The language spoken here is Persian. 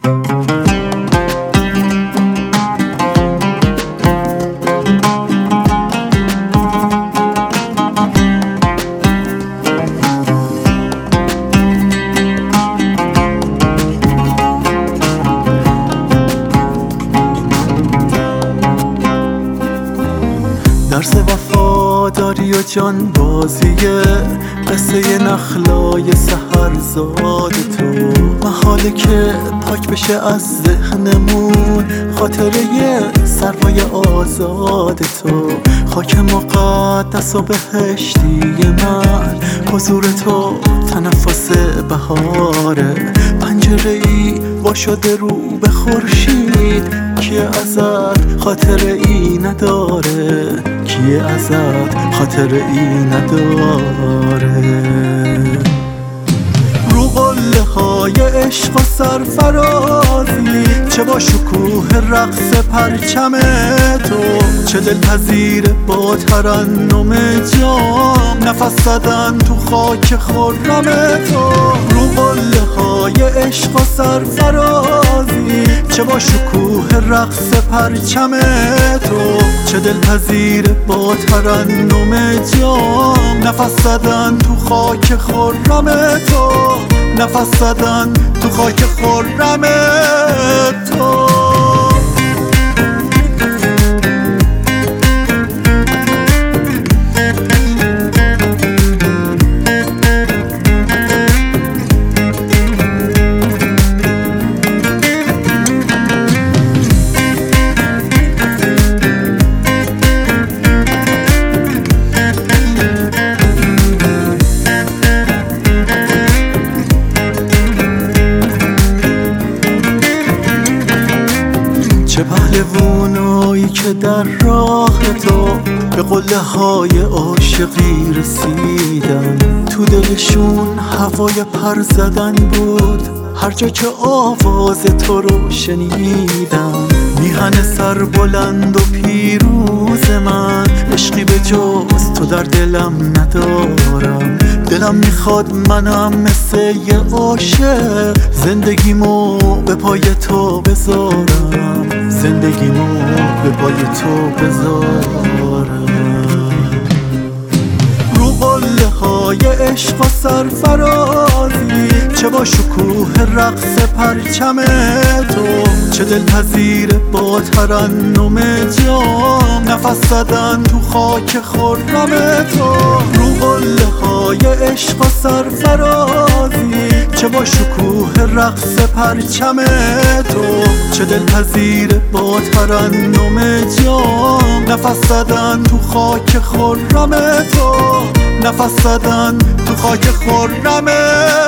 درس وفاداری و جان بازیه، قصه نخلای سحرزاد تو، محاله که پاک بشه از ذهنمون خاطره سروای آزاد تو. خاک مقدس و بهشتی من، حضور تو تنفس بهاره. پنجره ای وا شده رو به خورشید، کیه ازت خاطره ای نداره؟ کیه ازت خاطره ای نداره؟ رو قله های عشق و سرفرازی، چه با شکوه رقص پرچم تو، چه دلپذیر با ترنم جام نفس زدن تو خاک خرم تو. رو قله های عشق و سرفرازی، چه با شکوه رقص پرچم تو، چه دلپذیر با ترنم جام نفس زدن تو خاک خرم تو، نفس زدن تو خاک خرم تو. چه پهلوانایی که در راه تو به قله های عاشقی رسیدن، تو دلشون هوای پر زدن بود هر جا که آواز تو رو شنیدم. میهن سر بلند و پیروز من، عشقی به جز تو در دلم ندارم. دلم میخواد منم مثل یه عاشق، زندگیمو به پای تو بذارم، زندگیمو به پای تو بذارم. رو قله های عشق و سرفرازی، چه با شکوه رقص پرچم تو، چه دلپذیر با ترنم جام نفس زدن تو خاک خرم تو. رو قله های عشق و سرفرازی، چه با شکوه رقص پرچم تو، چه دلپذیر با ترنم جام نفس زدن تو خاک خرم تو، نفس زدن تو خاک خرم